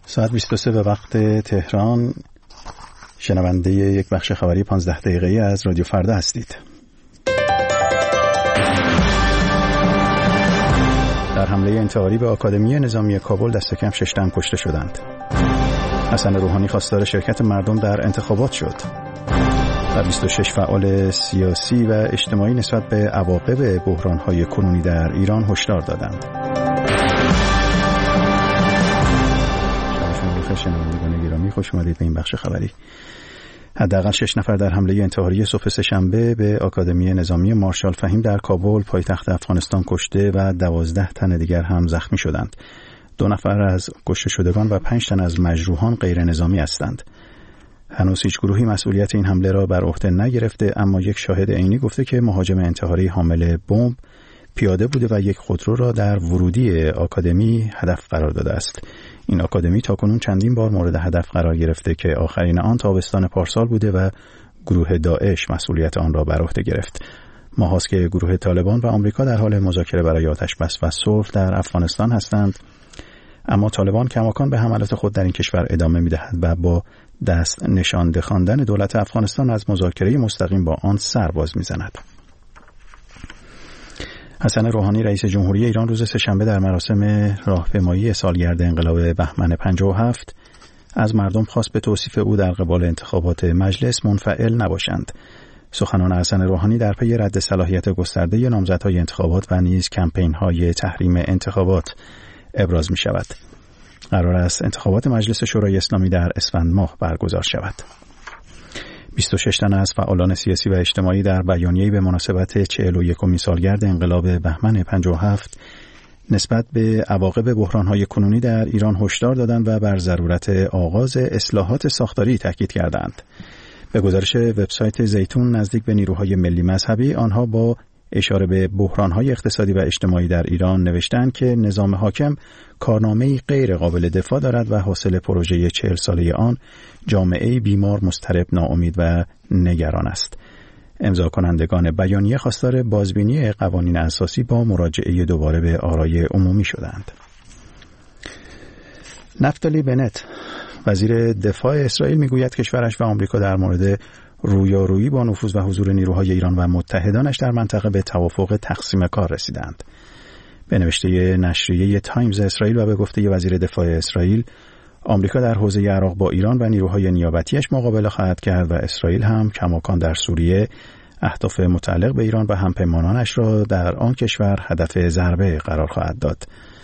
ساعت 23 به وقت تهران. شنونده یک بخش خبری 15 دقیقه‌ای از رادیو فردا هستید. در حمله انتحاری به آکادمی نظامی کابل دست کم 6 تن کشته شدند. حسن روحانی خواستار شرکت مردم در انتخابات شد. و 26 فعال سیاسی و اجتماعی نسبت به عواقب بحران‌های کنونی در ایران هشدار دادند. شنوندگان گرامی، خوش اومدید به این بخش خبری. حداقل 6 نفر در حمله انتحاری صبح سه‌شنبه به آکادمی نظامی مارشال فهیم در کابل پایتخت افغانستان کشته و 12 تن دیگر هم زخمی شدند. 2 نفر از کشته شدگان و 5 تن از مجروحان غیر نظامی هستند. هنوز هیچ گروهی مسئولیت این حمله را بر عهده نگرفته، اما یک شاهد عینی گفته که مهاجم انتحاری حامل بمب پیاده بوده و یک خودرو را در ورودی آکادمی هدف قرار داده است. این آکادمی تاکنون چندین بار مورد هدف قرار گرفته که آخرین آن تابستان پارسال بوده و گروه داعش مسئولیت آن را بر عهده گرفت. ماهاست که گروه طالبان و آمریکا در حال مذاکره برای آتش‌بس و صلح در افغانستان هستند، اما طالبان کماکان به حملات خود در این کشور ادامه می‌دهد و با دست نشانده خواندن دولت افغانستان از مذاکره مستقیم با آن سر باز می‌زند. حسن روحانی رئیس جمهوری ایران روز سه‌شنبه در مراسم راهپیمایی سالگرد انقلاب بهمن 57 از مردم خواست به توصیف او در قبال انتخابات مجلس منفعل نباشند. سخنان حسن روحانی در پی رد صلاحیت گسترده نامزدهای انتخابات و نیز کمپین‌های تحریم انتخابات ابراز می‌شود. قرار است انتخابات مجلس شورای اسلامی در اسفند ماه برگزار شود. 26 تن از فعالان سیاسی و اجتماعی در بیانیه‌ای به مناسبت 41مین سالگرد انقلاب بهمن 57 نسبت به عواقب بحران‌های کنونی در ایران هشدار دادند و بر ضرورت آغاز اصلاحات ساختاری تاکید کردند. به گزارش وبسایت زیتون نزدیک به نیروهای ملی مذهبی، آنها با اشاره به بحران‌های اقتصادی و اجتماعی در ایران نوشتند که نظام حاکم کارنامه‌ای غیر قابل دفاع دارد و حاصل پروژه 40 ساله آن جامعه‌ای بیمار، مضطرب، ناامید و نگران است. امضا کنندگان بیانیه خواستار بازبینی قوانین اساسی با مراجعه دوباره به آرای عمومی شدند. نفتالی بنت وزیر دفاع اسرائیل میگوید کشورش و آمریکا در مورد رویارویی با نفوذ و حضور نیروهای ایران و متحدانش در منطقه به توافق تقسیم کار رسیدند. به نوشته نشریه تایمز اسرائیل و به گفته وزیر دفاع اسرائیل، آمریکا در حوزه عراق با ایران و نیروهای نیابتیش مقابله خواهد کرد و اسرائیل هم کماکان در سوریه اهداف متعلق به ایران و همپیمانانش را در آن کشور هدف ضربه قرار خواهد داد.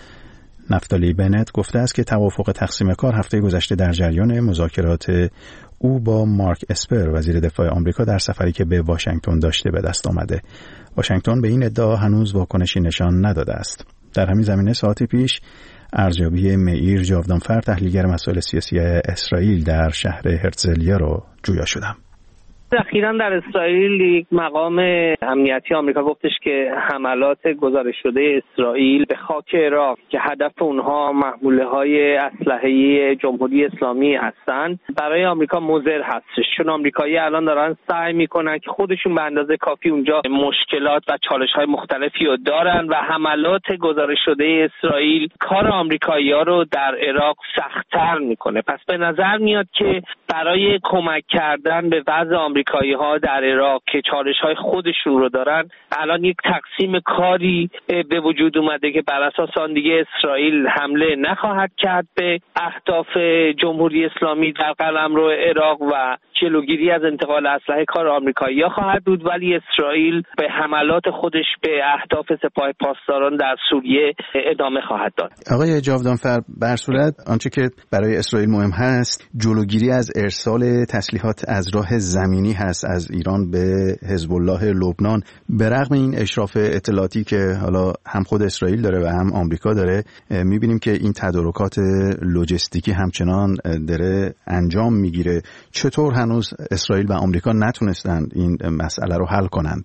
نفتالی بنت گفته است که توافق تقسیم کار هفته گذشته در جریان مذاکرات او با مارک اسپر وزیر دفاع آمریکا در سفری که به واشنگتن داشته به دست آمده. واشنگتن به این ادعا هنوز واکنشی نشان نداده است. در همین زمینه ساعتی پیش ارزیابی مییر جاودانفر، تحلیلگر مسائل سیاسی اسرائیل در شهر هرتزلیا رو جویا شدم. اخیراً در اسرائیل یک مقام امنیتی آمریکا گفتش که حملات گزارش شده اسرائیل به خاک عراق که هدف اونها محموله‌های اسلحه‌ای جمهوری اسلامی هستند برای آمریکا مضر هستش، چون آمریکایی‌ها الان دارن سعی میکنن که خودشون به اندازه کافی اونجا مشکلات و چالش‌های مختلفی رو دارن و حملات گزارش شده اسرائیل کار آمریکایی‌ها رو در عراق سخت‌تر میکنه. پس به نظر میاد که برای کمک کردن به وضع آمریکایی‌ها در عراق که چالش‌های خودشون رو دارن، الان یک تقسیم کاری به وجود اومده که بر اساس آن دیگه اسرائیل حمله نخواهد کرد به اهداف جمهوری اسلامی در قلمرو عراق و جلوگیری از انتقال اسلحه کار آمریکایی‌ها خواهد بود، ولی اسرائیل به حملات خودش به اهداف سپاه پاسداران در سوریه ادامه خواهد داد. آقای جاودانفر، بر صورت آنچه که برای اسرائیل مهم هست جلوگیری از ارسال تسلیحات از راه زمینی هست از ایران به حزب الله لبنان. به رغم این اشراف اطلاعاتی که حالا هم خود اسرائیل داره و هم آمریکا داره، می‌بینیم که این تدارکات لوجستیکی همچنان داره انجام میگیره. چطور هنوز اسرائیل و آمریکا نتونستند این مسئله رو حل کنند؟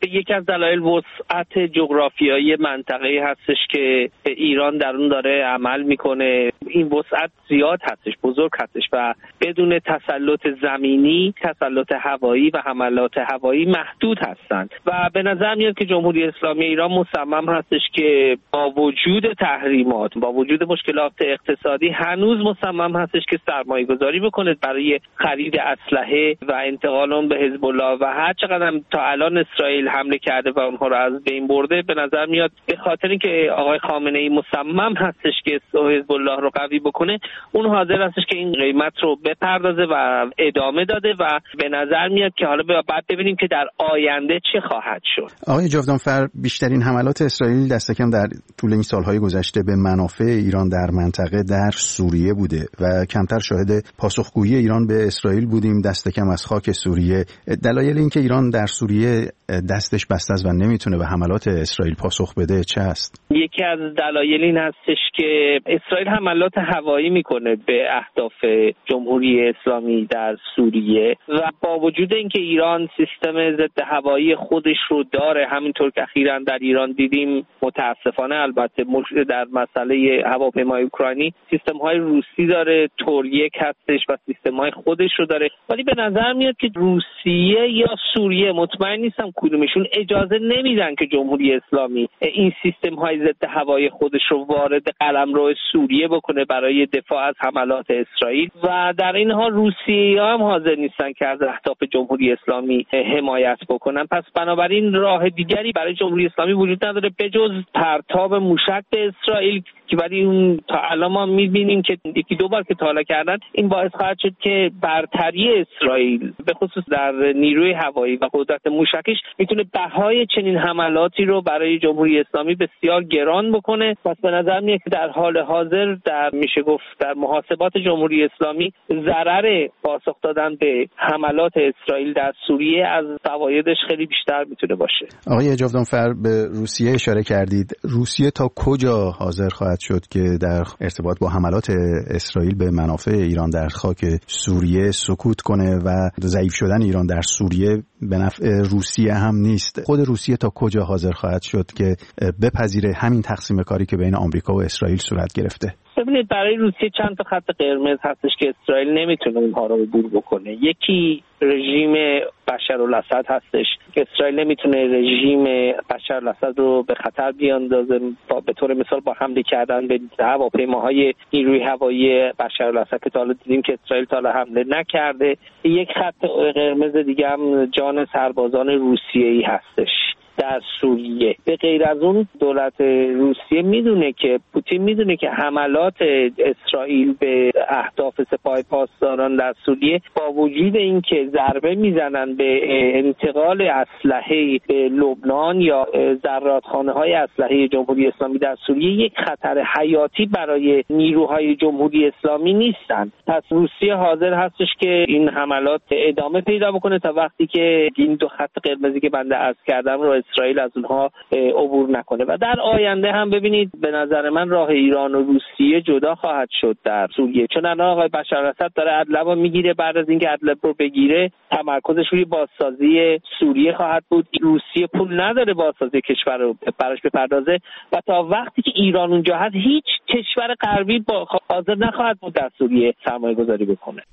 یکی از دلایل وسعت جغرافیایی منطقه هستش که ایران در اون داره عمل میکنه. این وسعت زیاد هستش، بزرگ هستش و بدون تسلط زمینی، تسلط هوایی و حملات هوایی محدود هستند و به نظر میاد که جمهوری اسلامی ایران مصمم هستش که با وجود تحریمات، با وجود مشکلات اقتصادی هنوز مصمم هستش که سرمایه گذاری بکنه برای خرید اسلحه و انتقال اون به حزب الله و هر چقدر هم تا الان اسرائیل حمله کرده و اونها رو از بین برده، به نظر میاد به خاطر اینکه آقای خامنه ای مصمم هستش که حزب الله رو قوی بکنه، اون حاضر هستش که این قیمت رو بپردازه و ادامه داده و به نظر میاد که حالا بعد ببینیم که در آینده چه خواهد شد. آقای جاودانفر، بیشترین حملات اسرائیل دست کم در طول این سالهای گذشته به منافع ایران در منطقه در سوریه بوده و کمتر شاهد پاسخگویی ایران به اسرائیل بودیم دست کم از خاک سوریه. دلایل اینکه ایران در سوریه دستش بسته است و نمیتونه به حملات اسرائیل پاسخ بده چه است؟ یکی از دلایل این هستش که اسرائیل حملات هوایی میکنه به اهداف جمهوری اسلامی در سوریه و با وجود اینکه ایران سیستم ضد هوایی خودش رو داره، همینطور که اخیراً در ایران دیدیم متاسفانه البته در مسئله هواپیمای اوکراینی سیستم‌های روسی داره، توریک هستش و سیستم‌های خودش رو داره، ولی به نظر میاد که روسیه یا سوریه، مطمئن نیستم کدومشون، اجازه نمیدن که جمهوری اسلامی این سیستم‌های ضد هوایی خودش رو وارد قلمرو سوریه بکنه برای دفاع از حملات اسرائیل و در این حال روسیه‌ها هم حاضر نیستن که از اهداف جمهوری اسلامی حمایت بکنن. پس بنابراین راه دیگری برای جمهوری اسلامی وجود نداره بجز پرتاب موشک به اسرائیل که ولی اون تا الان ما می‌بینیم که یکی دو بار که تا کردن، این باعث خواهد شد که برتری اسرائیل به خصوص در نیروی هوایی و قدرت موشکیش میتونه بهای چنین حملاتی رو برای جمهوری اسلامی بسیار گران بکنه. پس به نظر میاد که در حال حاضر میشه گفت در محاسبات جمهوری اسلامی ضرر پاسخ دادن به حملات اسرائیل در سوریه از فوایدش خیلی بیشتر میتونه باشه. آقای جاودانفر، به روسیه اشاره کردید. روسیه تا کجا حاضر خواهد شد که در ارتباط با حملات اسرائیل به منافع ایران در خاک سوریه سکوت کنه و ضعیف شدن ایران در سوریه به نفع روسیه هم نیست؟ خود روسیه تا کجا حاضر خواهد شد که بپذیره همین تقسیم کاری که بین آمریکا و اسرائیل صورت گرفته؟ ببینید، برای روسیه چند تا خط قرمز هستش که اسرائیل نمیتونه اونها رو عبور بکنه. یکی رژیم بشارالاسد هستش که اسرائیل نمیتونه رژیم بشارالاسد رو به خطر بیاندازه به طور مثال با حمله کردن به هواپیماهای نیروی هوایی بشارالاسد که تا حالا دیدیم که اسرائیل تا حالا حمله نکرده. یک خط قرمز دیگه هم جان سربازان روسیه‌ای هستش در سوریه. به غیر از اون دولت روسیه میدونه که پوتین میدونه که حملات اسرائیل به اهداف سپاه پاسداران در سوریه با وجود اینکه ضربه میزنن به انتقال اسلحه به لبنان یا زرادخانه‌های اسلحه جمهوری اسلامی در سوریه یک خطر حیاتی برای نیروهای جمهوری اسلامی نیستن. پس روسیه حاضر هستش که این حملات ادامه پیدا بکنه تا وقتی که این دو خط قرمزی که بنده عرض کردم رو اسرائیل از اونها عبور نکنه. و در آینده هم ببینید به نظر من راه ایران و روسیه جدا خواهد شد در سوریه، چون الان آقای بشارالاسد داره ادلب میگیره. بعد از اینکه ادلب رو بگیره تمرکزش روی بازسازی سوریه خواهد بود. روسیه پول نداره بازسازی کشور رو براش بپردازه و تا وقتی که ایران اونجا هست هیچ کشور غربی حاضر نخواهد بود در سوریه سرمایه گذاری بکنه.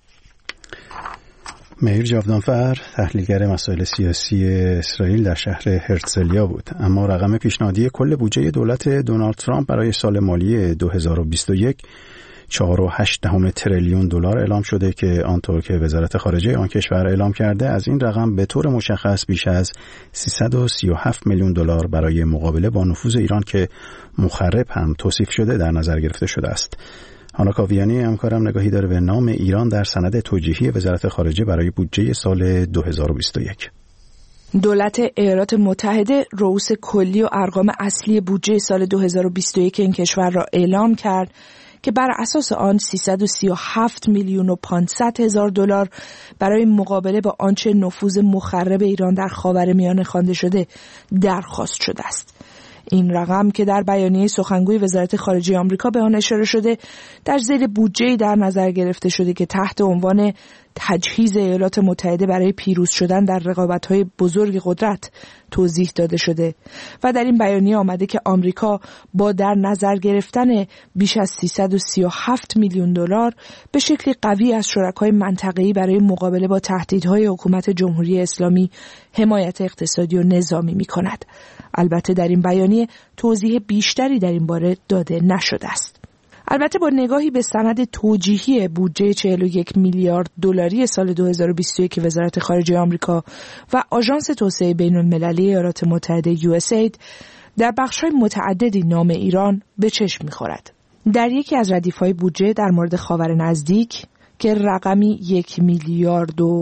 مهیر جاودانفر، تحلیلگر مسائل سیاسی اسرائیل در شهر هرتزلیا بود. اما رقم پیشنهادی کل بودجه دولت دونالد ترامپ برای سال مالی 2021 4.8 تریلیون دلار اعلام شده که آنطور که وزارت خارجه آن کشور اعلام کرده از این رقم به طور مشخص بیش از 337 میلیون دلار برای مقابله با نفوذ ایران که مخرب هم توصیف شده در نظر گرفته شده است. هانا کاویانی همکارم نگاهی داره به نام ایران در سند توجیهی وزارت خارجه برای بودجه سال 2021. دولت ایالات متحده رؤوس کلی و ارقام اصلی بودجه سال 2021 این کشور را اعلام کرد که بر اساس آن 337 میلیون و 500 هزار دلار برای مقابله با آنچه نفوذ مخرب ایران در خاورمیانه خوانده شده درخواست شده است. این رقم که در بیانیه سخنگوی وزارت خارجه آمریکا به آن اشاره شده در ذیل بودجه‌ای در نظر گرفته شده که تحت عنوان تجهیز ایالات متحده برای پیروز شدن در رقابت‌های بزرگ قدرت توضیح داده شده و در این بیانیه آمده که آمریکا با در نظر گرفتن بیش از 337 میلیون دلار به شکلی قوی از شرکای منطقه‌ای برای مقابله با تهدیدهای حکومت جمهوری اسلامی حمایت اقتصادی و نظامی می‌کند. البته در این بیانیه توضیح بیشتری در این باره داده نشده است. البته با نگاهی به سند توجیهی بودجه 41 میلیارد دلاری سال 2021 وزارت خارجه آمریکا و آژانس توسعه بین‌المللی ایالات متحده USAID در بخش‌های متعددی نام ایران به چشم می‌خورد. در یکی از ردیف‌های بودجه در مورد خاور نزدیک که رقمی 1 میلیارد و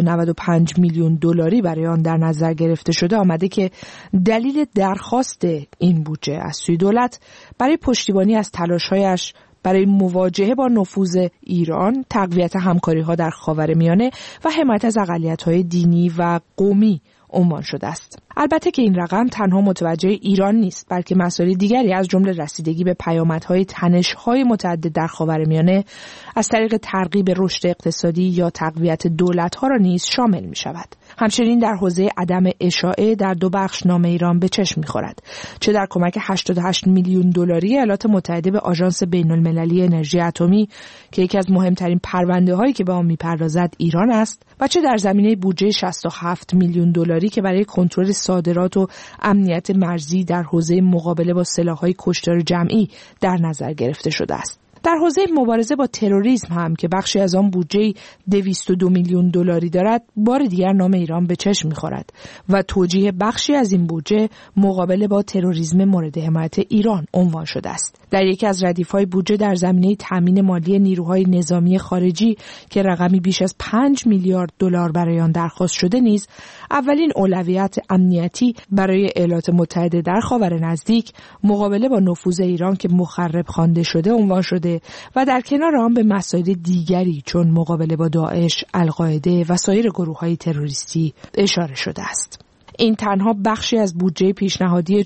195 میلیون دلاری برای آن در نظر گرفته شده آمده که دلیل درخواست این بودجه از سوی دولت برای پشتیبانی از تلاش‌هایش برای مواجهه با نفوذ ایران، تقویت همکاری‌ها در خاورمیانه و حمایت از اقلیت‌های دینی و قومی عنوان شده است. البته که این رقم تنها متوجه ایران نیست، بلکه مسائل دیگری از جمله رسیدگی به پیامدهای تنش‌های متعدد در خاورمیانه از طریق ترغیب رشد اقتصادی یا تقویت دولت‌ها را نیز شامل می‌شود. همچنین در حوزه عدم اشاعه در دو بخش نام ایران به چشم می‌خورد، چه در کمک 88 میلیون دلاری ایالات متحده به آژانس بین‌المللی انرژی اتمی که یکی از مهمترین پرونده‌هایی که به آن می‌پردازد ایران است و چه در زمینه بودجه 67 میلیون دلاری که برای کنترل صادرات و امنیت مرزی در حوزه مقابله با سلاح‌های کشتار جمعی در نظر گرفته شده است. در حوزه مبارزه با تروریسم هم که بخشی از آن بودجه 202 میلیون دلاری دارد، بار دیگر نام ایران به چشم می‌خورد و توجیه بخشی از این بودجه مقابله با تروریسم مورد حمایت ایران عنوان شده است. در یکی از ردیف‌های بودجه در زمینه تامین مالی نیروهای نظامی خارجی که رقمی بیش از 5 میلیارد دلار برای آن درخواست شده نیز اولین اولویت امنیتی برای ایالات متحده در خاور نزدیک مقابله با نفوذ ایران که مخرب خوانده شده عنوان شده و در کنار آن به مسائل دیگری چون مقابله با داعش، القاعده و سایر گروه‌های تروریستی اشاره شده است. این تنها بخشی از بودجه پیشنهادی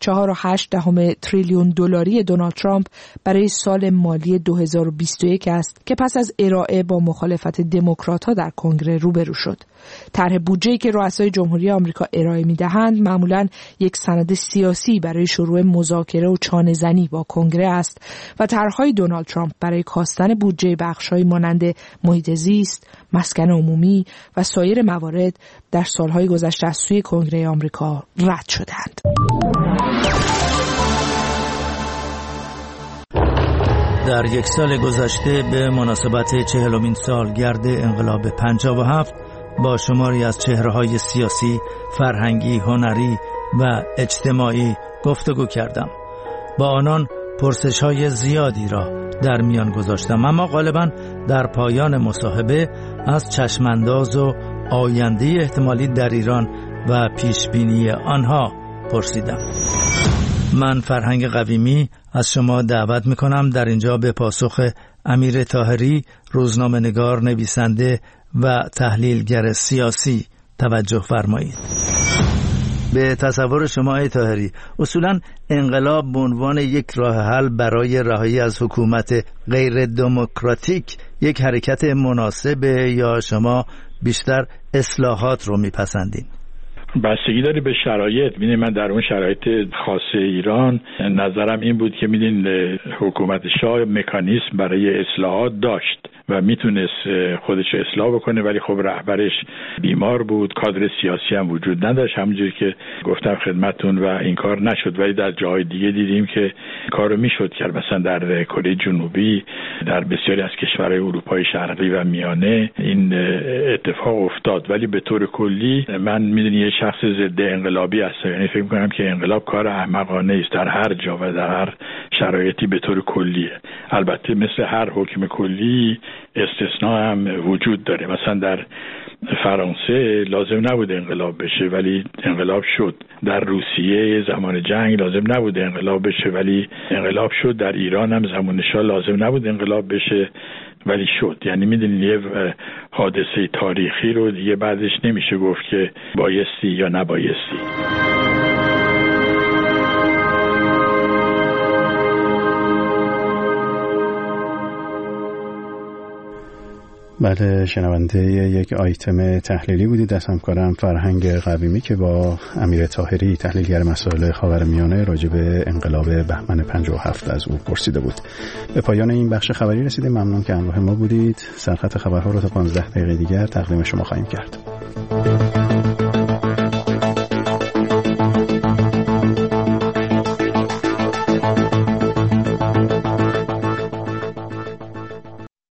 4.8 تریلیون دلاری دونالد ترامپ برای سال مالی 2021 است که پس از ارائه با مخالفت دموکرات‌ها در کنگره روبرو شد. طرح بودجه‌ای که رؤسای جمهوری آمریکا ارائه می‌دهند معمولاً یک سند سیاسی برای شروع مذاکره و چانه‌زنی با کنگره است و طرح‌های دونالد ترامپ برای کاستن بودجه بخش‌هایی مانند محیط زیست، مسکن عمومی و سایر موارد در سالهای گذشته از سوی کنگره آمریکا رد شدند. در یک سال گذشته به مناسبت 40مین سالگرد انقلاب 57 با شماری از چهره‌های سیاسی، فرهنگی، هنری و اجتماعی گفتگو کردم. با آنان پرسش‌های زیادی را در میان گذاشتم، اما غالباً در پایان مصاحبه از چشمانداز و آینده احتمالی در ایران و پیشبینی آنها پرسیدم. من فرهنگ قویمی از شما دعوت می‌کنم در اینجا به پاسخ امیر طاهری، روزنامه‌نگار، نویسنده و تحلیلگر سیاسی توجه فرمایید. به تصور شما ای طاهری، اصولاً انقلاب به عنوان یک راه حل برای رهایی از حکومت غیر دموکراتیک یک حرکت مناسبه یا شما بیشتر اصلاحات رو میپسندین؟ بستگی داره به شرایط. میدین من در اون شرایط خاص ایران نظرم این بود که میدین حکومت شاه مکانیزم برای اصلاحات داشت و میتونست خودش اصلاح بکنه، ولی خب رهبرش بیمار بود، کادر سیاسی هم وجود نداشت، همونجوری که گفتم خدمتتون، و این کار نشد. ولی در جاهای دیگه دیدیم که کارو میشد کرد، مثلا در کره جنوبی، در بسیاری از کشورهای اروپای شرقی و میانه این اتفاق افتاد. ولی به طور کلی من میدونی یه شخص ضد انقلابی هستم، یعنی فکر می‌کنم که انقلاب کار احمقانه است در هر جا و در هر شرایطی به طور کلیه. البته مثل هر حکم کلی استثناء هم وجود داره. مثلا در فرانسه لازم نبود انقلاب بشه ولی انقلاب شد. در روسیه زمان جنگ لازم نبود انقلاب بشه ولی انقلاب شد. در ایران هم زمان شاه لازم نبود انقلاب بشه ولی شد. یعنی میدونید یه حادثه تاریخی رو دیگه بعدش نمیشه گفت که بایستی یا نبایستی. بله، شنونده یک آیتم تحلیلی بودید از همکارم فرهنگ قویمی که با امیر طاهری تحلیلگر مسائل خاورمیانه راجع به انقلاب بهمن 57 از او پرسیده بود. به پایان این بخش خبری رسیدیم. ممنون که همراه ما بودید. سرخط خبرها رو تا 15 دقیقه دیگر تقدیم شما خواهیم کرد.